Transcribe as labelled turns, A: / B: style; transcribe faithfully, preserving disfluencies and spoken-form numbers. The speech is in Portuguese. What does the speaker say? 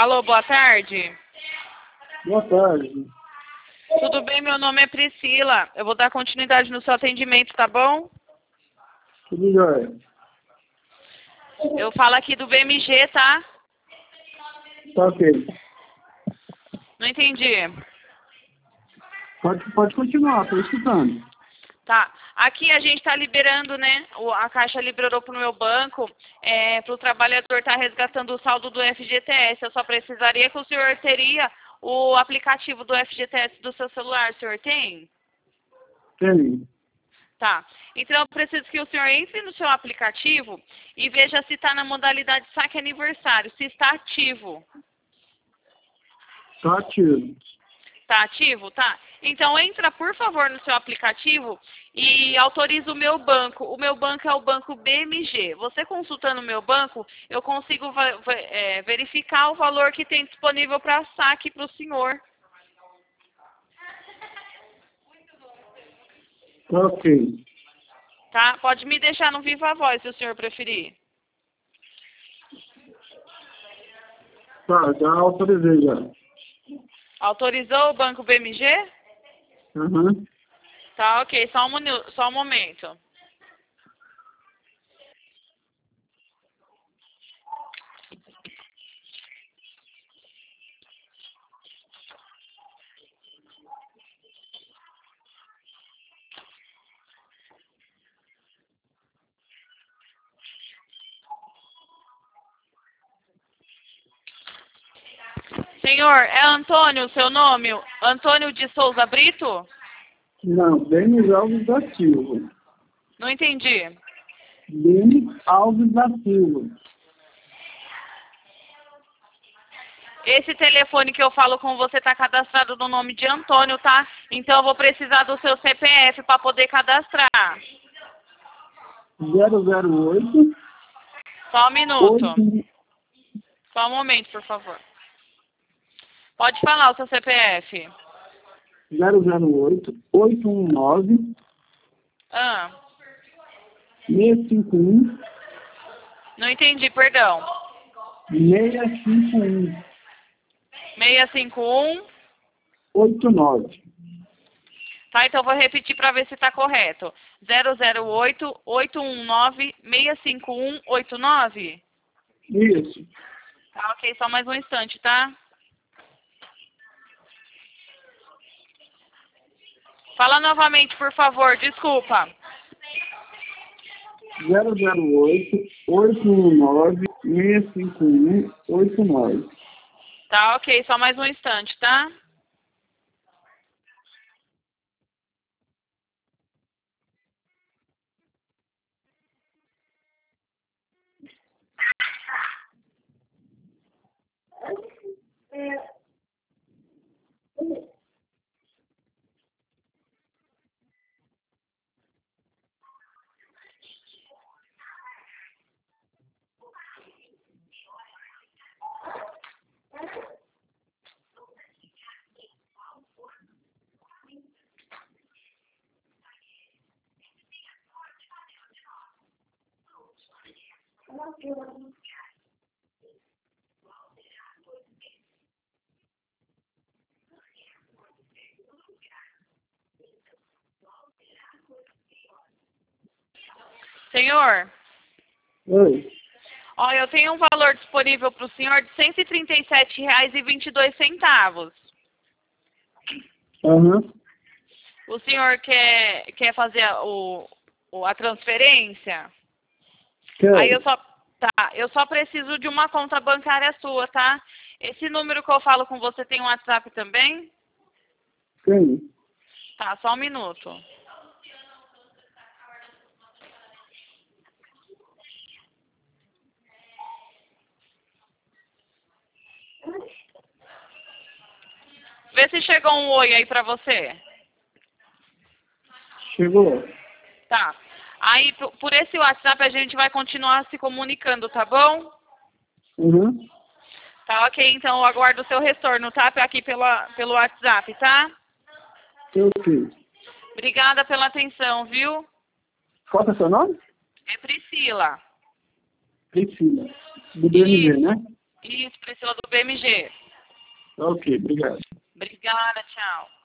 A: Alô, boa tarde.
B: Boa tarde.
A: Tudo bem? Meu nome é Priscila. Eu vou dar continuidade no seu atendimento, tá bom?
B: Tudo jóia.
A: Eu falo aqui do B M G, tá?
B: Tá ok.
A: Não entendi.
B: Pode, pode continuar, tô escutando.
A: Tá. Aqui a gente está liberando, né? o- A Caixa liberou para o meu banco é, para o trabalhador estar resgatando o saldo do F G T S. Eu só precisaria que o senhor teria o aplicativo do F G T S do seu celular. O senhor tem?
B: Tem.
A: Tá. Então eu preciso que o senhor entre no seu aplicativo e veja se está na modalidade saque aniversário, se está ativo.
B: Tá ativo.
A: Tá ativo? Tá. Então entra, por favor, no seu aplicativo e autoriza o meu banco. O meu banco é o banco B M G. Você consultando o meu banco, eu consigo va- va- é, verificar o valor que tem disponível para saque para o senhor.
B: Tá ok.
A: Tá? Pode me deixar no Viva Voz, se o senhor preferir.
B: Tá, já autorizei já.
A: Autorizou o banco B M G?
B: Aham.
A: Tá, ok. Só um, minu- só um momento. Senhor, é Antônio o seu nome? Antônio de Souza Brito?
B: Não, Denis Alves da Silva.
A: Não entendi.
B: Denis Alves da Silva.
A: Esse telefone que eu falo com você está cadastrado no nome de Antônio, tá? Então eu vou precisar do seu C P F para poder cadastrar.
B: zero zero oito
A: Só um minuto.
B: oito
A: Só um momento, por favor. Pode falar o seu C P F.
B: zero zero oito oito um nove
A: Ah,
B: seis cinco um
A: não entendi, perdão.
B: seis cinco um
A: seis cinco um.
B: oito nove.
A: Tá, então eu vou repetir para ver se está correto. zero zero oito oito um nove seis cinco um oito nove?
B: Isso.
A: Tá, ok, só mais um instante, tá? Fala novamente, por favor, desculpa.
B: zero zero oito oito um nove seis cinco um oito nove.
A: Tá, ok, só mais um instante, tá? Senhor,
B: Oi.
A: ó, eu tenho um valor disponível para o senhor de cento e trinta e sete reais e vinte e dois centavos.
B: Aham.
A: O senhor quer, quer fazer a, o, o- a transferência?
B: Quero.
A: Aí eu só, tá, eu só preciso de uma conta bancária sua, tá? Esse número que eu falo com você tem um WhatsApp também?
B: Tenho.
A: Tá, só um minuto. Vê se chegou um oi aí pra você.
B: Chegou.
A: Tá. Aí, p- por esse WhatsApp, a gente vai continuar se comunicando, tá bom?
B: Uhum.
A: Tá, ok. Então, eu aguardo o seu retorno, tá? Aqui pela, pelo WhatsApp, tá?
B: Eu fiz.
A: Obrigada pela atenção, viu?
B: Qual que é seu nome?
A: É Priscila.
B: Priscila. Do B M G,
A: Isso.
B: né?
A: Isso, Priscila do B M G.
B: Ok, obrigado.
A: Obrigada, tchau.